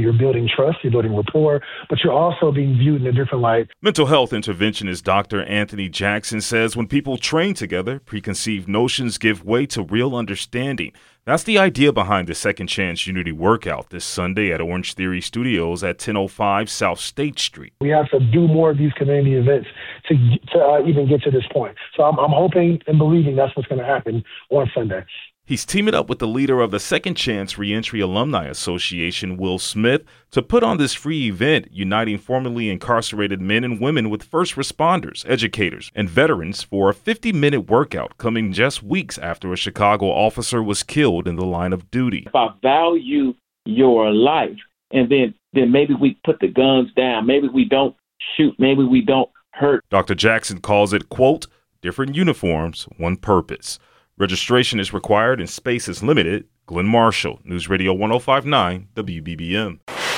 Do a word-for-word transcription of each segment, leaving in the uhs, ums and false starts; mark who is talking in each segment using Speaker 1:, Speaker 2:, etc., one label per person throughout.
Speaker 1: you're building trust, you're building rapport, but you're also being viewed in a different light.
Speaker 2: Mental health interventionist Doctor Anthony Jackson says when people train together, preconceived notions give way to real understanding. That's the idea behind the Second Chance Unity Workout this Sunday at Orange Theory Studios at ten oh five South State Street.
Speaker 1: We have to do more of these community events to, to uh, even get to this point. So I'm, I'm hoping and believing that's what's going to happen on Sunday.
Speaker 2: He's teaming up with the leader of the Second Chance Reentry Alumni Association, Will Smith, to put on this free event uniting formerly incarcerated men and women with first responders, educators, and veterans for a fifty-minute workout coming just weeks after a Chicago officer was killed in the line of duty.
Speaker 3: If I value your life, and then, then maybe we put the guns down, maybe we don't shoot, maybe we don't hurt.
Speaker 2: Doctor Jackson calls it, quote, different uniforms, one purpose. Registration is required and space is limited. Glenn Marshall, News Radio one oh five point nine W B B M.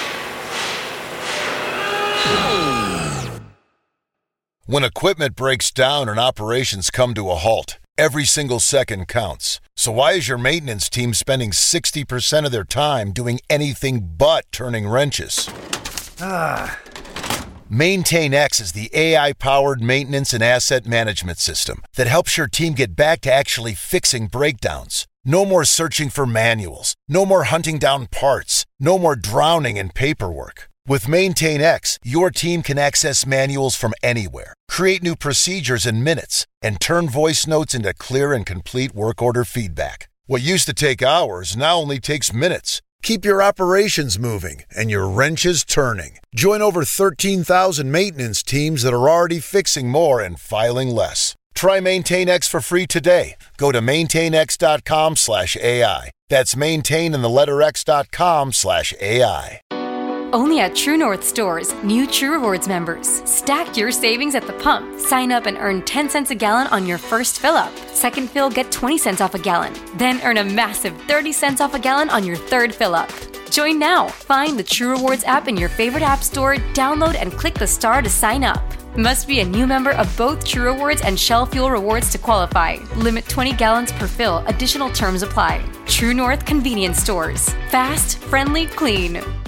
Speaker 4: When equipment breaks down and operations come to a halt, every single second counts. So why is your maintenance team spending sixty percent of their time doing anything but turning wrenches? Ah. MaintainX is the A I-powered maintenance and asset management system that helps your team get back to actually fixing breakdowns. No more searching for manuals. No more hunting down parts. No more drowning in paperwork. With MaintainX, your team can access manuals from anywhere, create new procedures in minutes, and turn voice notes into clear and complete work order feedback. What used to take hours now only takes minutes. Keep your operations moving and your wrenches turning. Join over thirteen thousand maintenance teams that are already fixing more and filing less. Try MaintainX for free today. Go to maintainx.com slash AI. That's maintain in the letter x.com slash AI.
Speaker 5: Only at True North stores, new True Rewards members. Stack your savings at the pump. Sign up and earn ten cents a gallon on your first fill-up. Second fill, get twenty cents off a gallon. Then earn a massive thirty cents off a gallon on your third fill-up. Join now. Find the True Rewards app in your favorite app store, download and click the star to sign up. Must be a new member of both True Rewards and Shell Fuel Rewards to qualify. Limit twenty gallons per fill. Additional terms apply. True North Convenience Stores. Fast, friendly, clean.